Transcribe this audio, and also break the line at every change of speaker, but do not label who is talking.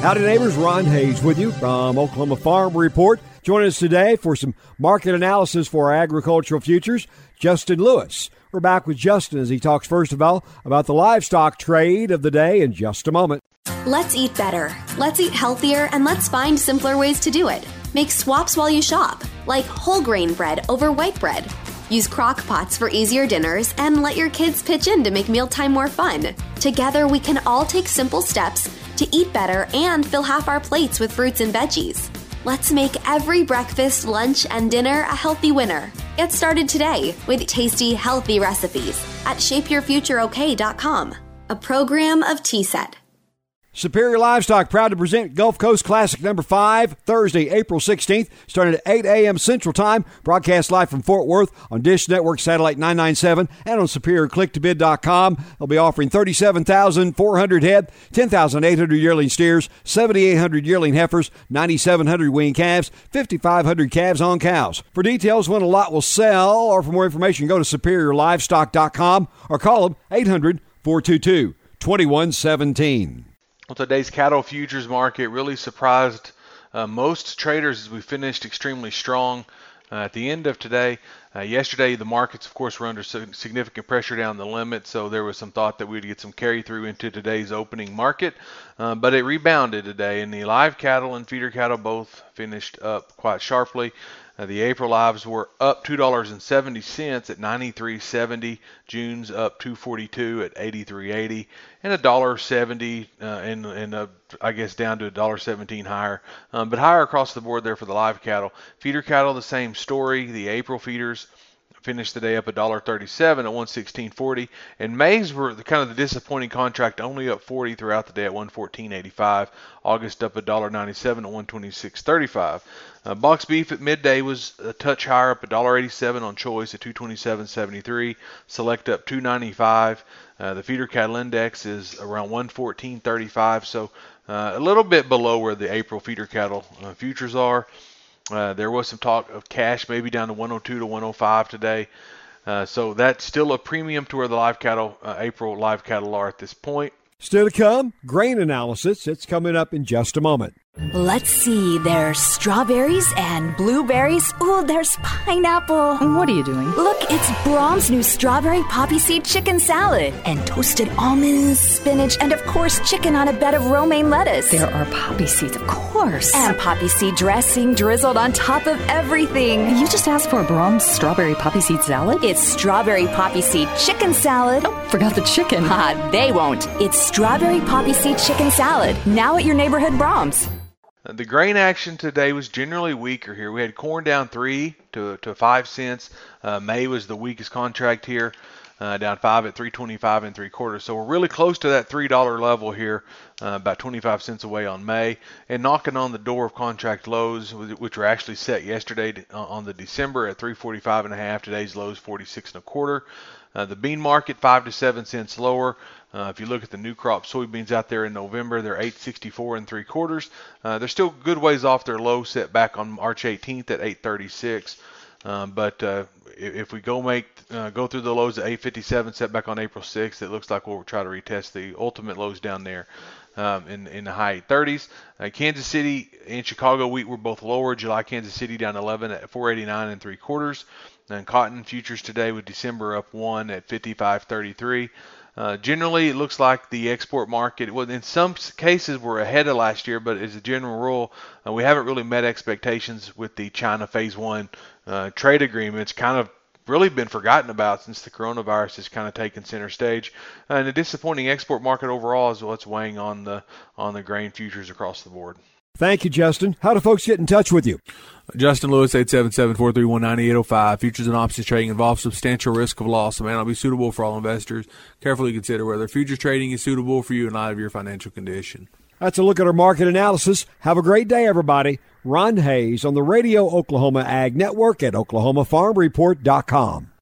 Howdy neighbors, Ron Hayes with you from Oklahoma Farm Report. Joining us today for some market analysis for our agricultural futures, Justin Lewis. We're back with Justin as he talks first of all about the livestock trade of the day in just a moment.
Let's eat better, let's eat healthier, and let's find simpler ways to do it. Make swaps while you shop, like whole grain bread over white bread. Use crock pots for easier dinners and let your kids pitch in to make mealtime more fun. Together we can all take simple steps to eat better and fill half our plates with fruits and veggies. Let's make every breakfast, lunch, and dinner a healthy winner. Get started today with tasty, healthy recipes at shapeyourfutureok.com, a program of TSET.
Superior Livestock proud to present Gulf Coast Classic number 5, Thursday, April 16th, starting at 8 a.m. Central Time. Broadcast live from Fort Worth on Dish Network Satellite 997 and on SuperiorClickToBid.com. They'll be offering 37,400 head, 10,800 yearling steers, 7,800 yearling heifers, 9,700 weaned calves, 5,500 calves on cows. For details when a lot will sell or for more information, go to SuperiorLivestock.com or call them 800-422-2117.
Well, today's cattle futures market really surprised most traders as we finished extremely strong at the end of today. Yesterday, the markets, of course, were under significant pressure down the limit, so there was some thought that we'd get some carry through into today's opening market, but it rebounded today, and the live cattle and feeder cattle both finished up quite sharply. The April lives were up $2.70 at $93.70. June's up $2.42 at $83.80, and $1.70 and I guess down to $1.17 higher, but higher across the board there for the live cattle. Feeder cattle, the same story. The April feeders finished the day up $1.37 at $116.40, and May's were kind of the disappointing contract, only up 40 throughout the day at $114.85. August up $1.97 at $126.35. Box beef at midday was a touch higher, up $1.87 on choice at $227.73. Select up $2.95. The feeder cattle index is around $114.35, so a little bit below where the April feeder cattle futures are. There was some talk of cash maybe down to 102 to 105 today. So that's still a premium to where the live cattle, April live cattle are at this point.
Still to come, grain analysis. It's coming up in just a moment.
Let's see, there's strawberries and blueberries. Ooh, there's pineapple.
What are you doing?
Look, it's Brahm's new strawberry poppy seed chicken salad. And toasted almonds, spinach, and of course chicken on a bed of romaine lettuce.
There are poppy seeds, of course.
And poppy seed dressing drizzled on top of everything.
You just asked for a Brahm's strawberry poppy seed salad?
It's strawberry poppy seed chicken salad.
Oh, forgot the chicken.
Ha, they won't. It's strawberry poppy seed chicken salad, now at your neighborhood Brahm's.
The grain action today was generally weaker here. We had corn down 3 to 5 cents. May was the weakest contract here, down 5 at $3.25 3/4. So we're really close to that $3 level here, about 25 cents away on May, and knocking on the door of contract lows, which were actually set yesterday on the December at $3.45.5. Today's lows 46 1/4. The bean market 5 to 7 cents lower. If you look at the new crop soybeans out there in November, they're 8.64 3/4. They're still good ways off their low set back on March 18th at 8.36. But if we go through the lows at 8.57, set back on April 6th, it looks like we'll try to retest the ultimate lows down there in the high 30s. Kansas City and Chicago wheat were both lower. July Kansas City down 11 at 4.89 3/4. And cotton futures today with December up 1 at 55.33. Generally, it looks like the export market, well, in some cases, we're ahead of last year, but as a general rule, we haven't really met expectations with the China Phase 1 trade agreement. It's kind of really been forgotten about since the coronavirus has kind of taken center stage. And the disappointing export market overall is what's weighing on the grain futures across the board.
Thank you, Justin. How do folks get in touch with you?
Justin Lewis, 877-431-9805. Futures and options trading involves substantial risk of loss and may not be suitable for all investors. Carefully consider whether futures trading is suitable for you in light of your financial condition.
That's a look at our market analysis. Have a great day, everybody. Ron Hayes on the Radio Oklahoma Ag Network at OklahomaFarmReport.com.